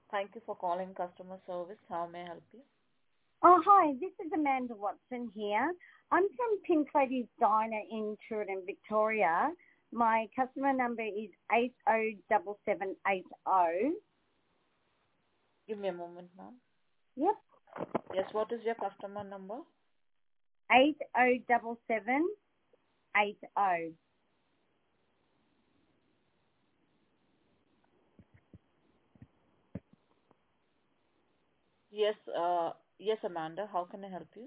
Thank you for calling customer service. How may I help you? Oh, hi. This is Amanda Watson here. I'm from Pink Ladies Diner in Tooradin, Victoria. My customer number is 807780. Give me a moment, ma'am. Yep, Yes, what is your customer number? 807780. Yes, yes, Amanda. How can I help you?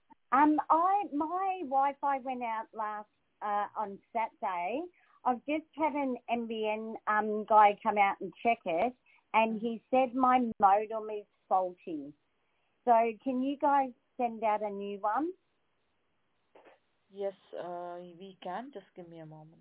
My Wi-Fi went out last on Saturday. I've just had an NBN guy come out and check it, and he said my modem is faulty. So can you guys send out a new one? Yes, we can. Just give me a moment.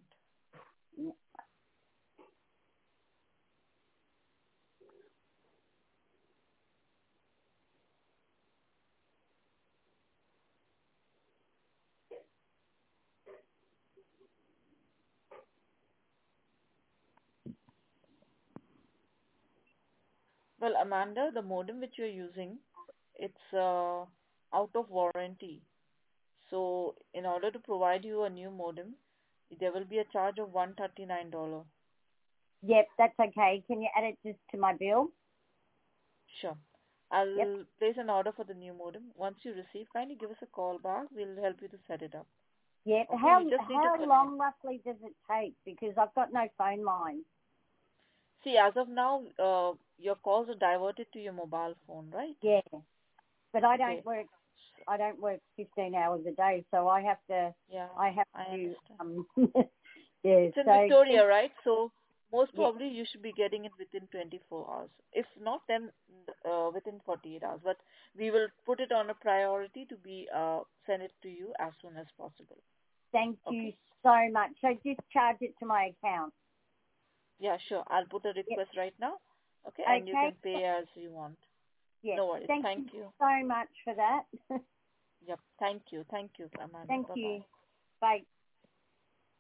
Well, Amanda, the modem which you're using, it's out of warranty. So, in order to provide you a new modem, there will be a charge of $139. Yep, that's okay. Can you add it just to my bill? Sure. Yep. I'll place an order for the new modem. Once you receive, kindly give us a call back. We'll help you to set it up. Yep. Okay, How you just need to how connect. long roughly does it take? Because I've got no phone line. See, as of now, your calls are diverted to your mobile phone, right? Yeah, but I don't Okay. work. I don't work 15 hours a day, so I have to. Yeah, I have I to. understand. Yeah. It's in So Victoria, right? So most yeah. probably you should be getting it within 24 hours. If not, then within 48 hours. But we will put it on a priority to be send it to you as soon as possible. Thank Okay? you so much. So just charge it to my account. Yeah, sure. I'll put a Yep. request right now. Okay, and you Okay. can pay as you want. Yeah. No worries. Thank Thank you you. so much for that. Yep. Thank you. Thank you, Amanda. Thank Bye bye. you. Bye.